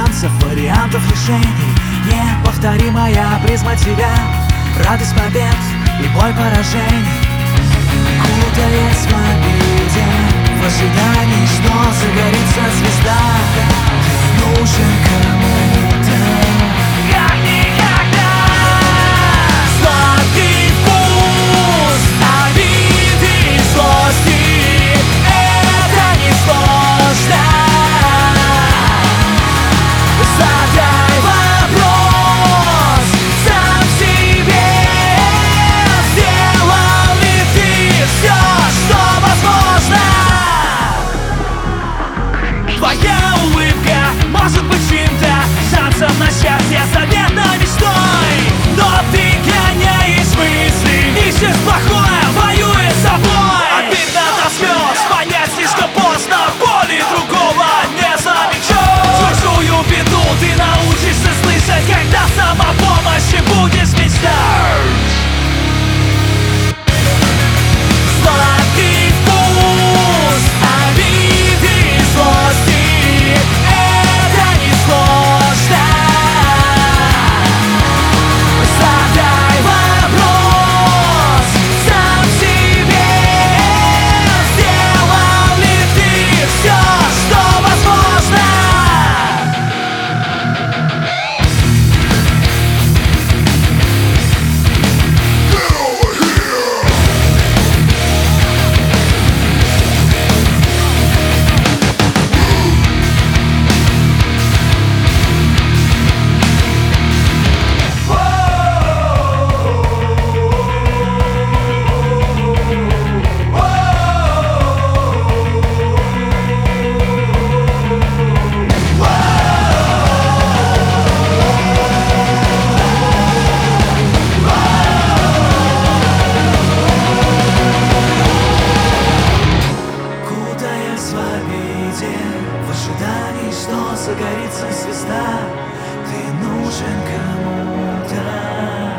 шансов, вариантов решений. Неповторимая призма тебя, радость побед и боль поражений. Кутаясь в обиде, в ожидании, что загорится звезда. Ты нужен кому-то как никогда. Сладкий вкус обиды и злости — это несложно. Задай вопрос сам себе: сделал ли ты все, что возможно? Твоя улыбка может быть чьим-то шансом на счастье, заветной мечтой. Но ты гоняешь мысли, ищешь плохое, воюешь с собой. Обидно до слез, понять слишком поздно, боли другого не замечаешь. Чужую беду ты научишься слышать, когда самопомощи будешь мечтать. Сладкий вкус обиды и злости — это несложно. Задай вопрос сам себе: сделал ли ты все, что возможно? Кутаясь в обиде, в ожидании, что загорится звезда. Ты нужен кому-то